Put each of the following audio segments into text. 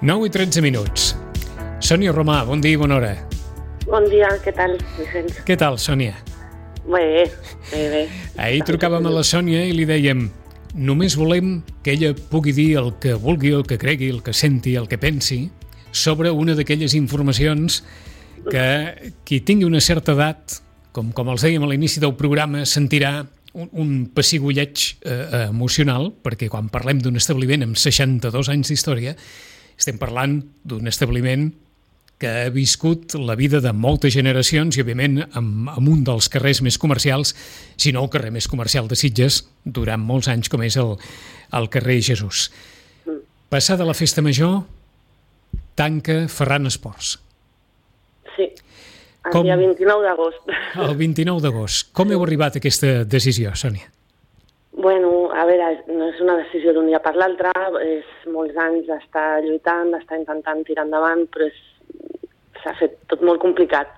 9:13. Sònia Romà, bon dia i bona hora. Bon dia, què tal, Vicenç? Què tal, Sònia? Bé. Ahir trucàvem a la Sònia i li dèiem: només volem que ella pugui dir el que vulgui, el que cregui, el que senti, el que pensi sobre una d'aquelles informacions que qui tingui una certa edat, com els dèiem a l'inici del programa, sentirà un pessigolleig emocional, perquè quan parlem d'un establiment amb 62 anys d'història, estem parlant d'un establiment que ha viscut la vida de moltes generacions i, òbviament, amb un dels carrers més comercials, si no el carrer més comercial de Sitges, durant molts anys, com és el carrer Jesús. Passada la festa major, tanca Ferran Esports. Sí, el dia 29 d'agost. El 29 d'agost. Com heu arribat a aquesta decisió, Sònia? Bueno, a veure, no és una decisió d'un dia per l'altre, és molts anys d'estar lluitant, d'estar intentant tirar endavant, però s'ha fet tot molt complicat.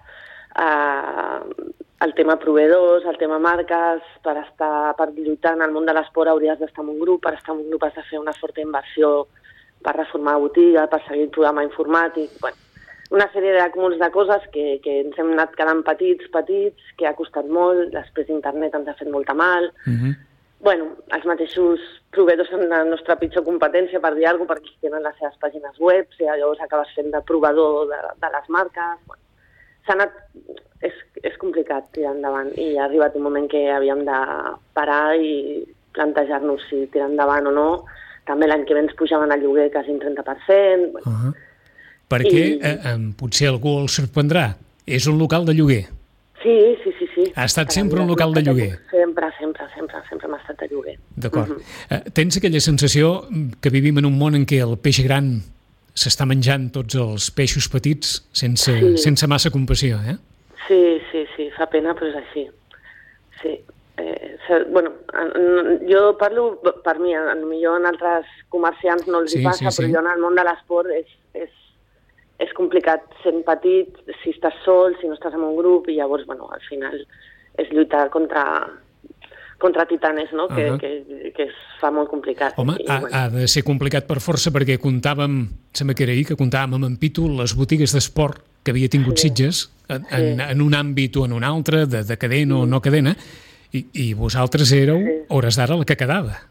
El tema proveïdors, el tema marques, per lluitar en el món de l'esport hauries d'estar en un grup, per estar en un grup has de fer una forta inversió per reformar la botiga, per seguir el programa informàtic, bueno, una sèrie d'acúmuls de coses que ens hem anat quedant petits, que ha costat molt, després internet ens ha fet molta mal. Bueno, els mateixos proveïdors són la nostra pitjor competència, per dir alguna cosa, perquè tenen les seves pàgines web, llavors acabes fent de proveïdor de les marques. Bueno, s'ha anat... És complicat tirar endavant i ha arribat un moment que havíem de parar i plantejar-nos si tirar endavant o no. També l'any que ve ens pujaven el lloguer quasi un 30%. Bueno. Perquè potser algú el sorprendrà. És un local de lloguer. Sí. Ha estat sempre un local de lloguer? Sempre hem estat de lloguer. D'acord. Tens aquella sensació que vivim en un món en què el peix gran s'està menjant tots els peixos petits sense massa compassió, eh? Sí, fa pena, però és així. Sí. Bueno, jo parlo per mi, potser en altres comerciants no els hi passa, però jo en el món de l'esport és complicat sent petit, si estàs sol, si no estàs en un grup, i llavors, bueno, al final és lluitar contra titanes, no? Que es fa molt complicat. Home, ha de ser complicat per força, perquè sembla que era ahir, que comptàvem amb en Pitu les botigues d'esport que havia tingut Sitges, en un àmbit o en un altre, de cadena o no cadena, i vosaltres éreu, hores d'ara, la que quedava.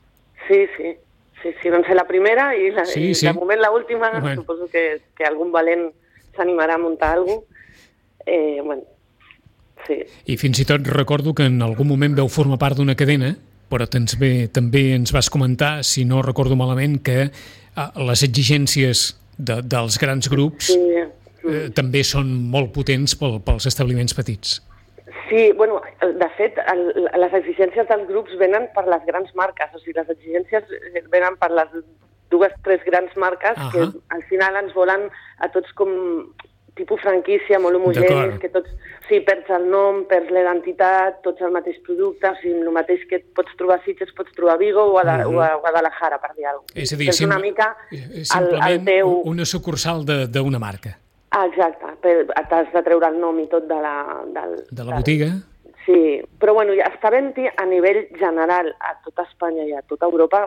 Sí, vam ser la primera i de moment l'última. Bueno. Suposo que algun valent s'animarà a muntar alguna cosa. Bueno, sí. I fins i tot recordo que en algun moment veu formar part d'una cadena, però també ens vas comentar, si no recordo malament, que les exigències dels grans grups també són molt potents pels establiments petits. Sí, bueno, de fet, les exigències dels grups venen per les grans marques, o sigui, les exigències venen per les 2-3 grans marques que al final ens volen a tots com tipus franquícia, molt homogenis, que tots, sí, perds el nom, perds l'identitat, tots el mateix producte, o sigui, el mateix que pots trobar a Sitges, pots trobar a Vigo o a Guadalajara, per dir alguna cosa. És a dir, simplement una sucursal d'una marca. Exacte, t'has de treure el nom i tot de la botiga. Sí, però bueno, ja està havent-hi a nivell general a tota Espanya i a tota Europa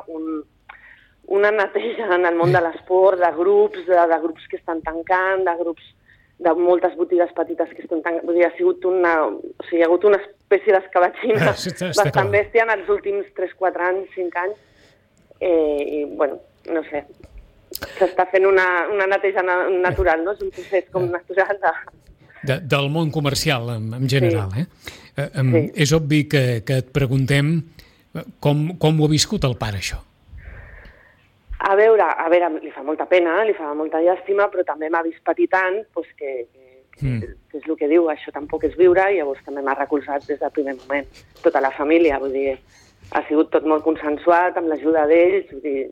una neteja en el món de l'esport, de grups que estan tancant, de grups de moltes botigues petites que estan tancant. Vull dir, ha hagut una espècie d'escabatxina bastant bèstia en els últims 3-4 anys, 5 anys, i bueno, no sé, s'està fent una neteja natural, no? És un procés com natural del món comercial en general, És obvi que et preguntem com ho ha viscut el pare, això. A veure, li fa molta pena, li fa molta llàstima, però també m'ha vist petitant, que és el que diu, això tampoc és viure, i llavors també m'ha recolzat des del primer moment. Tota la família, vull dir, ha sigut tot molt consensuat, amb l'ajuda d'ells, vull dir,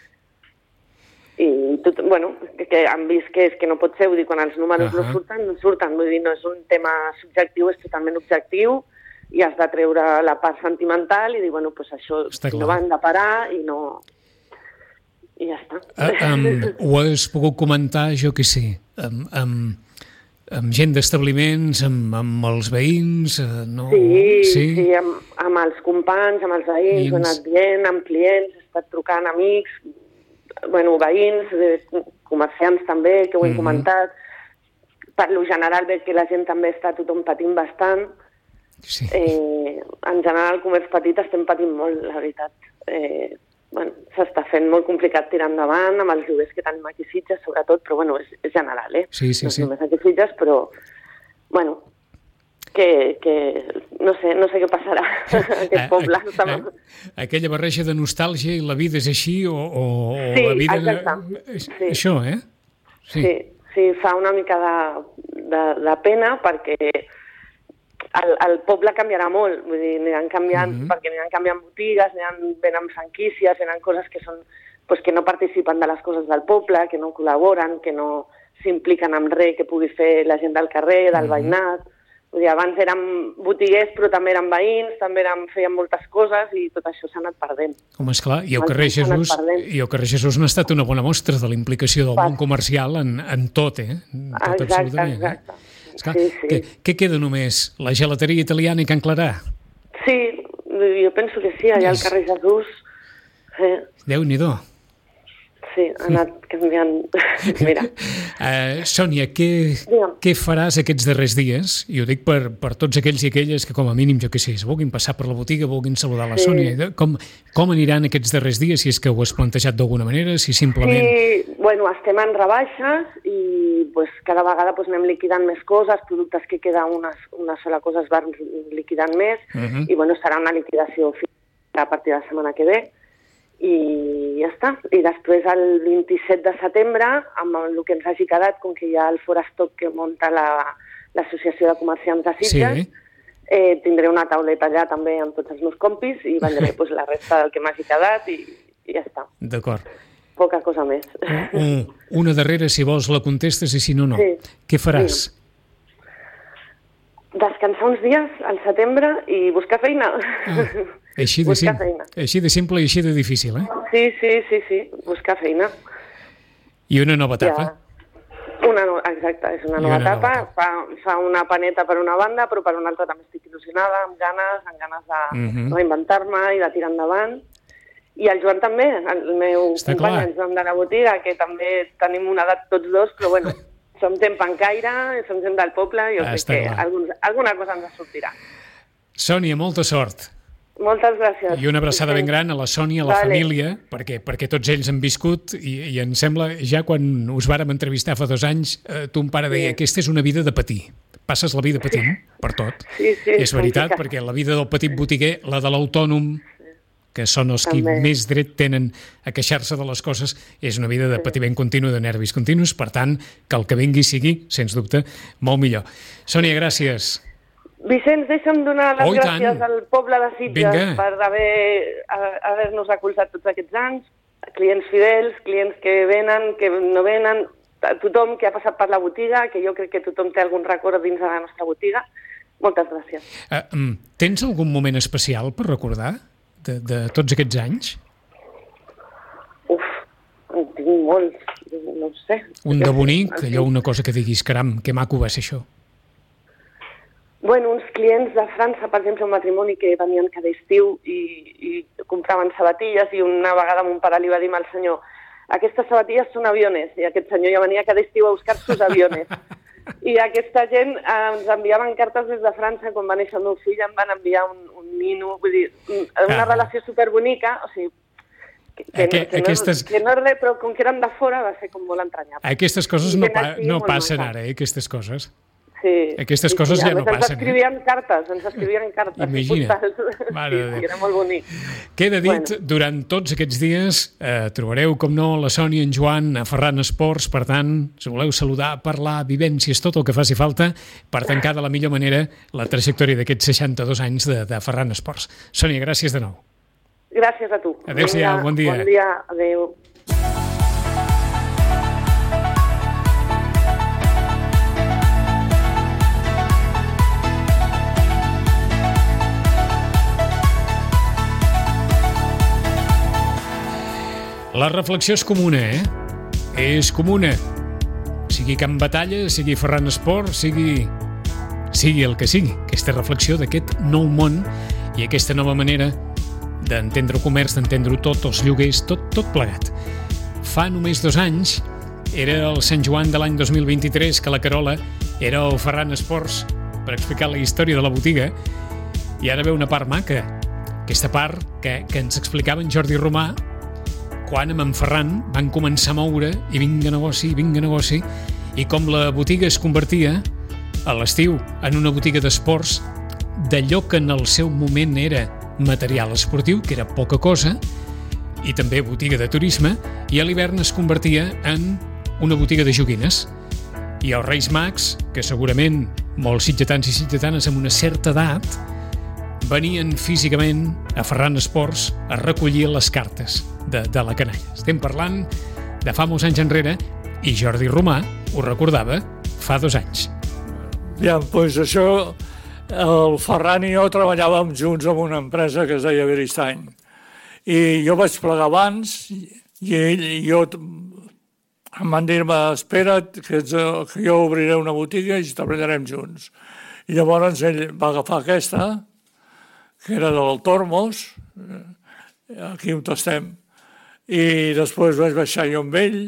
i tot, bueno, que han vist que no pot ser, vull dir, quan els números no surten, vull dir, no és un tema subjectiu, és totalment objectiu, i has de treure la part sentimental i dir, bueno, doncs això no van de parar i no... i ja està. Ho has pogut comentar, jo què sé, amb gent d'establiments, amb els veïns? Sí, amb els companys, amb els veïns, ho he anat dient, amb clients, he estat trucant amics, veïns, comerciants també, que ho hem comentat. Per lo general veig que la gent també està tothom patint bastant. Sí. En general, el comerç petit estem patint molt, la veritat. S'està fent molt complicat tirar endavant amb els lloguers que tenim aquí a Sitges, sobretot, però és general, Sí. No només aquí a Sitges, però, que no sé què passarà a aquest poble. Aquella barreja de nostàlgia i la vida és així o sí, la vida... Exacte. Sí. Això, Sí, fa una mica de pena perquè el poble canviarà molt, vull dir, aniran canviant, perquè aniran canviant botigues, venen franquícies, venen coses que són, que no participen de les coses del poble, que no col·laboren, que no s'impliquen amb res que pugui fer la gent del carrer, del veïnat. Vull dir, abans érem botiguers, però també érem veïns, feien moltes coses i tot això s'ha anat perdent. Home, esclar, i el carrer Jesús n'ha estat una bona mostra de la implicació del món comercial en tot, tot absolutament. Exacte. Esclar, sí. Què queda només? La gelateria italiana i Can Clarà? Sí, jo penso que sí, allà al carrer Jesús. Déu-n'hi-do. Sí, ha anat canviant. Mira. Sònia, què faràs aquests darrers dies? I ho dic per tots aquells i aquelles que com a mínim, jo què sé, vulguin passar per la botiga, vulguin saludar la Sònia. Com aniran aquests darrers dies, si és que ho has plantejat d'alguna manera, si simplement... Sí, estem en rebaixes i cada vegada anem liquidant més coses, productes que queda una sola cosa es van liquidant més i serà una liquidació a partir de la setmana que ve. I ja està. I després el 27 de setembre, amb el que ens hagi quedat, com que hi ha el Forastock que munta l'Associació de Comerciants de Sitges, tindré una tauleta allà també amb tots els meus compis i vendré la resta del que m'hagi quedat i ja està. D'acord. Poca cosa més. Una darrera, si vols, la contestes i si no, no. Sí. Què faràs? Descansar uns dies al setembre i buscar feina. Així de simple i així de difícil, Sí, buscar feina. I una nova etapa. Exacte, és una nova etapa. Fa una paneta per una banda, però per una altra també estic il·lusionada, amb ganes de reinventar-me i de tirar endavant. I el Joan també, el meu company, el Joan de la botiga, que també tenim una edat tots dos, però som gent pancaire, som gent del poble, i jo crec que alguna cosa ens sortirà. Sònia, molta sort. Moltes gràcies. I una abraçada ben gran a la Sònia, a la família, perquè tots ells han viscut i em sembla, ja quan us vàrem entrevistar fa 2 anys, ton pare deia, aquesta és una vida de patir. Passes la vida patint, per tot. Sí, és veritat, perquè la vida del petit botiguer, la de l'autònom, que són els qui més dret tenen a queixar-se de les coses, és una vida de patiment continu, de nervis continus, per tant, que el que vingui sigui, sens dubte, molt millor. Sònia, gràcies. Vicenç, deixa'm donar les gràcies al poble de Sitges per haver-nos recolzat tots aquests anys, clients fidels, clients que venen, que no venen, tothom que ha passat per la botiga, que jo crec que tothom té algun record dins de la nostra botiga. Moltes gràcies. Tens algun moment especial per recordar de tots aquests anys? En tinc molts, no ho sé. Un de bonic, allò, una cosa que diguis, caram, que maco va ser això. Uns clients de França, per exemple, un matrimoni que venien cada estiu i compraven sabatilles i una vegada mon pare li va dir al senyor, aquestes sabatilles són aviones, i aquest senyor ja venia cada estiu a buscar sus aviones. I aquesta gent ens enviaven cartes des de França, quan va néixer el meu fill em van enviar un nino, vull dir, una relació superbonica, o sigui, que no és res, però com que eren de fora va ser com molt entranyable. Aquestes coses no passen ara, aquestes coses. Sí. Aquestes coses ja no passen. Ens escrivien cartes. Imagina't. Sí, era molt bonic. Queda dit, durant tots aquests dies trobareu, com no, la Sònia i en Joan a Ferran Esports, per tant, si voleu saludar, parlar, vivències, tot el que faci falta, per tancar de la millor manera la trajectòria d'aquests 62 anys de Ferran Esports. Sònia, gràcies de nou. Gràcies a tu. Adéu-siau, bon dia. Bon dia, adéu. La reflexió és comuna, És comuna. Sigui Camp Batalla, sigui Ferran Esport, sigui el que sigui. Aquesta reflexió d'aquest nou món i aquesta nova manera d'entendre el comerç, d'entendre-ho tot, els lloguers, tot plegat. fa només 2 anys, era el Sant Joan de l'any 2023, que la Carola era al Ferran Esports per explicar la història de la botiga, i ara ve una part maca, aquesta part que ens explicava en Jordi Romà quan amb en Ferran van començar a moure i vinga negoci, i com la botiga es convertia a l'estiu en una botiga d'esports, d'allò que en el seu moment era material esportiu, que era poca cosa, i també botiga de turisme, i a l'hivern es convertia en una botiga de joguines. I els Reis Mags, que segurament molts sitgetans i sitgetanes amb una certa edat, venien físicament a Ferran Esports a recollir les cartes de la canalla. Estem parlant de fa molts anys enrere, i Jordi Romà ho recordava fa 2 anys. Ja, doncs això, el Ferran i jo treballàvem junts en una empresa que es deia Beristany. I jo vaig plegar abans i ell i jo em van dir-me, espera't, que jo obriré una botiga i treballarem junts. I llavors ell va agafar aquesta, que era del Tormos, aquí on estem, i després vaig baixar jo amb ell,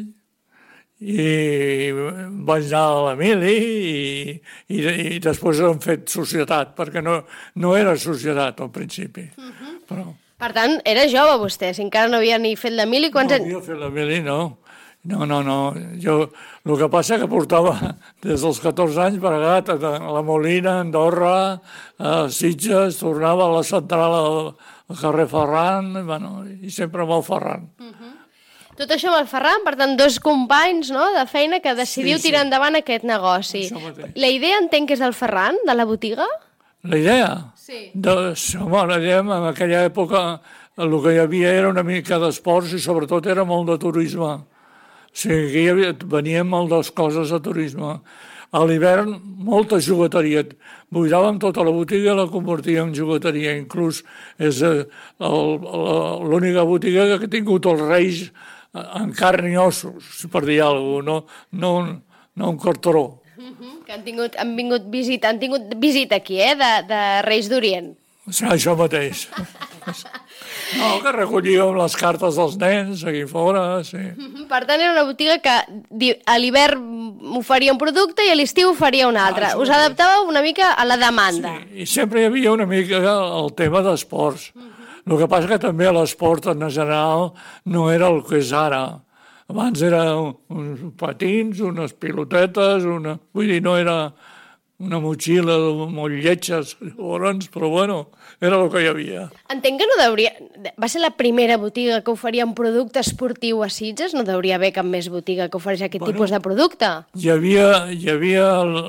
i vaig anar a l'Emili i després hem fet societat, perquè no era societat al principi. Però... Per tant, era jove vostè, si encara no havia ni fet l'Emili. No havia fet l'Emili, no. No. Jo, el que passa que portava des dels 14 anys bregat a la Molina, a Andorra, a Sitges, tornava a la central al carrer Ferran, i sempre amb el Ferran. Tot això amb el Ferran, per tant, 2 companys, no?, de feina que decidiu tirar endavant aquest negoci. La idea entenc que és del Ferran, de la botiga? La idea? Sí. Home, la idea, en aquella època el que hi havia era una mica d'esports i sobretot era molt de turisme. O sigui, aquí venien moltes coses de turisme. A l'hivern, molta jugueteria. Buidàvem tota la botiga i la convertíem en jugueteria. Inclús és l'única botiga que ha tingut els Reis en carn i ossos, per dir alguna cosa, no un cartró. Que han tingut visita aquí, de Reis d'Orient. Això mateix. No, que recollíem les cartes dels nens aquí fora, sí. Per tant, era una botiga que a l'hivern oferia un producte i a l'estiu oferia un altre. Us adaptàveu una mica a la demanda. Sí, i sempre hi havia una mica el tema d'esports. El que passa que també l'esport en general no era el que és ara. Abans eren uns patins, unes pilotetes, vull dir, no era una motxilla molt lletges, però bueno, era el que hi havia. Entenc que no deuria... Va ser la primera botiga que oferia un producte esportiu a Sitges? No deuria haver cap més botiga que ofereix aquest tipus de producte? Hi havia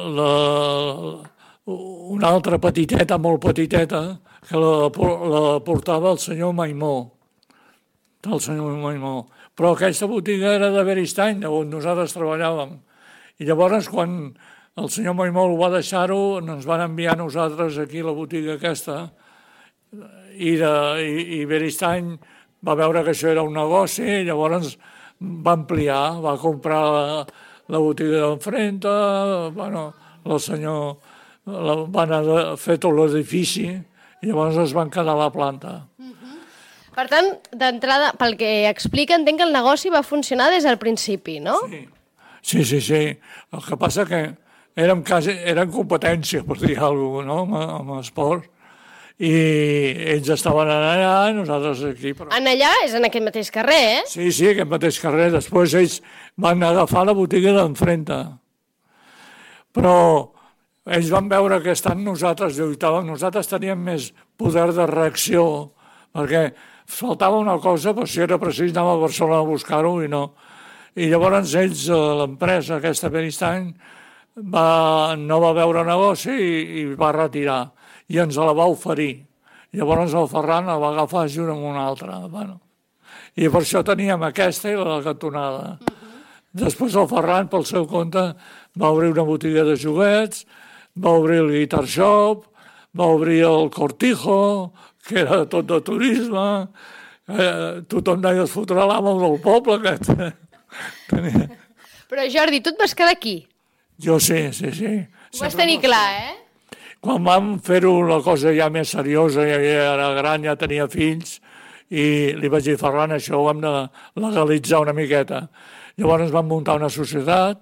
una altra petiteta, molt petiteta, que la portava el senyor Maimó. Però aquesta botiga era de Beristany, on nosaltres treballàvem. I llavors, quan el senyor Maimó ho va deixar-ho, ens van enviar nosaltres aquí a la botiga aquesta, i Beristany va veure que això era un negoci, i llavors va ampliar, va comprar la botiga d'enfrente, el senyor van fer tot l'edifici, i llavors es van quedar a la planta. Per tant, d'entrada, pel que explica, entenc que el negoci va funcionar des del principi, no? Sí. El que passa que eren competència, per dir alguna cosa, amb esport. I ells estaven allà, nosaltres aquí. Però... En allà és en aquest mateix carrer, eh? Sí, aquest mateix carrer. Després ells van agafar la botiga d'enfrente. Però ells van veure que estant nosaltres lluitàvem, nosaltres teníem més poder de reacció, perquè faltava una cosa, però si era precís anava a Barcelona a buscar-ho i no. I llavors ells, l'empresa aquesta Beristany, no va veure negoci i va retirar. I ens la va oferir. Llavors el Ferran la va agafar junt amb una altra. I per això teníem aquesta i la cantonada. Després el Ferran, pel seu compte, va obrir una botiga de joguets, va obrir el Guitar Shop, va obrir el Cortijo, que era tot de turisme, tothom deia es fotrà l'amo del poble. Però Jordi, tu et vas quedar aquí? Jo sí. Ho vas tenir clar, eh? Quan vam fer-ho la cosa ja més seriosa, ja era gran, ja tenia fills, i li vaig dir, Ferran, això ho hem de legalitzar una miqueta. Llavors vam muntar una societat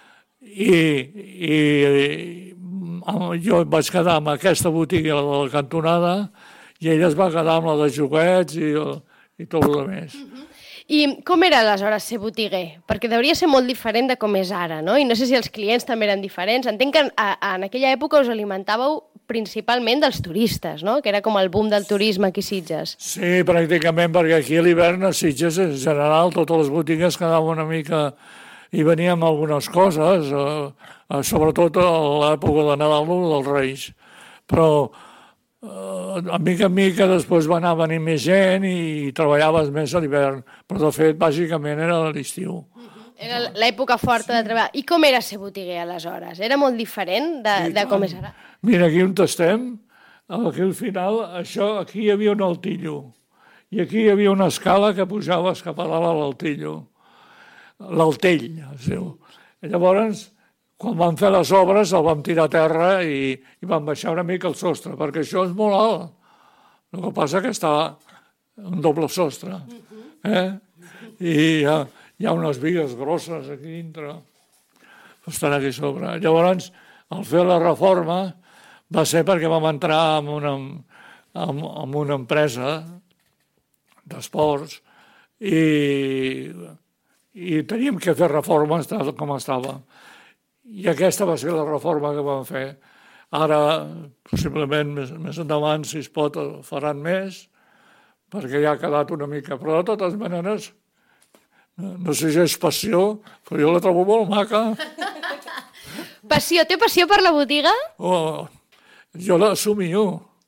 i jo vaig quedar amb aquesta botiga de la cantonada i ella es va quedar amb la de joguets i tot el més. I com era aleshores ser botiguer? Perquè hauria ser molt diferent de com és ara, no? I no sé si els clients també eren diferents. Entenc que en aquella època us alimentàveu principalment dels turistes, no? Que era com el boom del turisme aquí a Sitges. Sí, pràcticament, perquè aquí a l'hivern a Sitges, en general, totes les botigues quedaven una mica... I veníem algunes coses, sobretot a l'època de Nadal dels Reis. Però a mica després va anar venint més gent i treballaves més a l'hivern. Però, de fet, bàsicament era l'estiu. Era l'època forta de treballar. I com era ser botiguer aleshores? Era molt diferent de com és ara? Mira, aquí on estem, aquí al final, aquí hi havia un altillo. I aquí hi havia una escala que pujaves cap a dalt a l'altillo. L'altell, es diu. Llavors, quan vam fer les obres, el vam tirar a terra i vam baixar una mica el sostre, perquè això és molt alt. El que passa que està un doble sostre. I hi ha unes vigues grosses aquí dintre, que estan aquí sobre. Llavors, al fer la reforma, va ser perquè vam entrar en una empresa d'esports i teníem que fer reformes tal com estava. I aquesta va ser la reforma que vam fer. Ara, possiblement, més endavant, si es pot, faran més, perquè ja ha quedat una mica. Però, de totes maneres, no sé si és passió, però jo la trobo molt maca. Passió? Té passió per la botiga? Oh, jo l'assumio.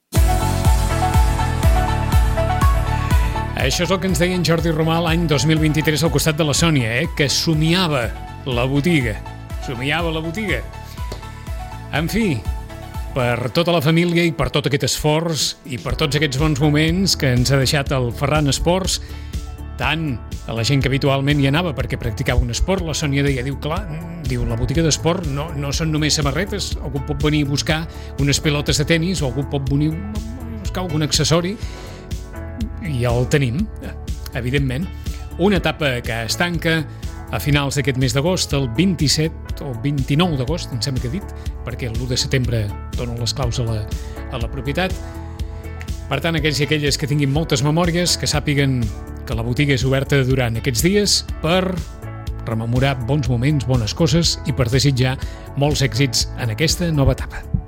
Això és el que ens deia en Jordi Romà l'any 2023 al costat de la Sònia, que somiava la botiga. Somiava la botiga. En fi, per tota la família i per tot aquest esforç i per tots aquests bons moments que ens ha deixat el Ferran Esports, tant a la gent que habitualment hi anava perquè practicava un esport, la Sònia deia, la botiga d'esport no són només samarretes, algú pot venir a buscar unes pilotes de tenis o algú pot venir a buscar algun accessori i ja el tenim, evidentment. Una etapa que es tanca a finals d'aquest mes d'agost, el 27 o 29 d'agost, em sembla que he dit, perquè l'1 de setembre dono les claus a la propietat. Per tant, aquells i aquelles que tinguin moltes memòries, que sàpiguen que la botiga és oberta durant aquests dies per rememorar bons moments, bones coses i per desitjar molts èxits en aquesta nova etapa.